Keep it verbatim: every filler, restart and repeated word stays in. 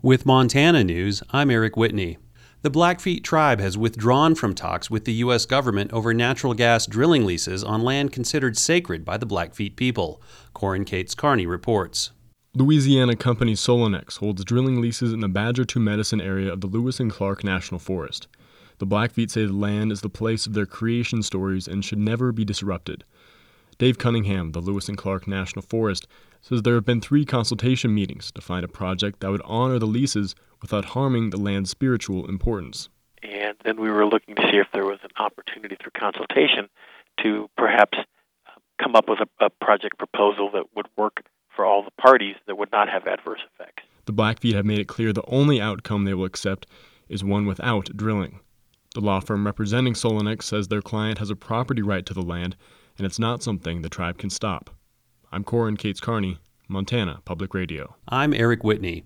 With Montana News, I'm Eric Whitney. The Blackfeet tribe has withdrawn from talks with the U S government over natural gas drilling leases on land considered sacred by the Blackfeet people. Corin Cates Carney reports. Louisiana company Solonex holds drilling leases in the Badger Two Medicine area of the Lewis and Clark National Forest. The Blackfeet say the land is the place of their creation stories and should never be disrupted. Dave Cunningham, the Lewis and Clark National Forest, says there have been three consultation meetings to find a project that would honor the leases without harming the land's spiritual importance. And then we were looking to see if there was an opportunity through consultation to perhaps come up with a, a project proposal that would work for all the parties that would not have adverse effects. The Blackfeet have made it clear the only outcome they will accept is one without drilling. The law firm representing Solonex says their client has a property right to the land, and it's not something the tribe can stop. I'm Corin Cates Carney, Montana Public Radio. I'm Eric Whitney.